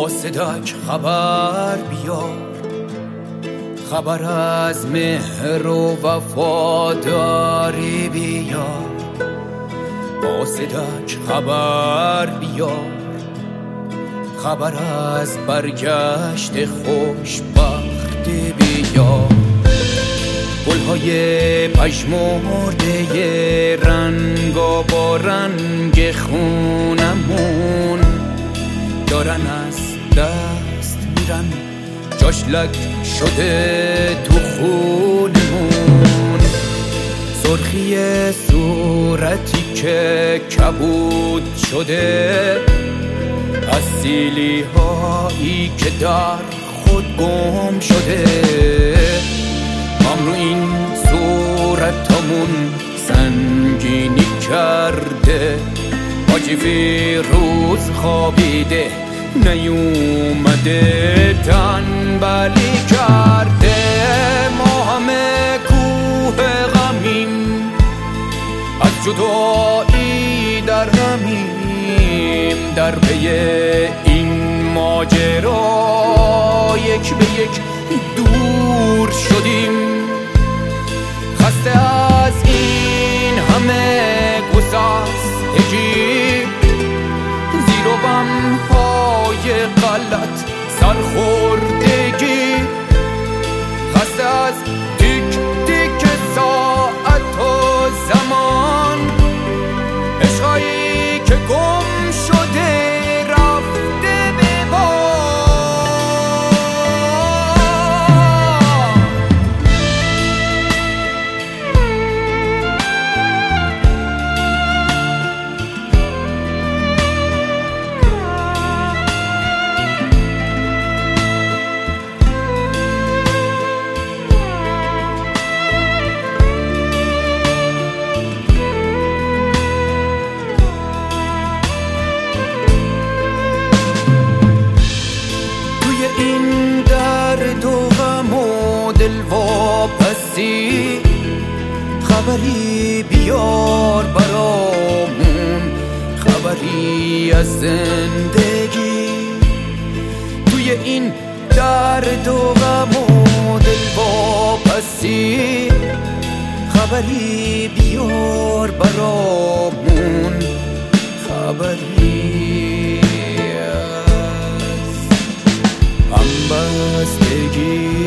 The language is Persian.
با صداک خبر بیار، خبر از مهر و وفاداری بیار. با صداک خبر بیار، خبر از برگشت خوشبختی بیار. گلهای پژمرده رنگ و با رنگ خونمون دارن از دست میرن، جاش لک شده تو خونمون. سرخی صورتی که کبود شده از سیلی هایی که در خود گم شده. هم رو این صورتمون سنگینی کرده، حاجی فیروز خوابیده نیومده، تنبلی کرده. ما همه کوه غمیم، از جدایی در غمیم، در پی این ماجرا یک به یک دور شدیم. خسته از این همه گسستگی، زیر و بم‌های غلط سرخوردگی، خسته از تیک تیک ساعت و زمان، عشقایی که گم شده رفته به این درد و غم و دلواپسی. خبری بیار برامون، خبری از زندگی. توی این درد و غم و دلواپسی، خبری بیار برامون، خبری همبستگی.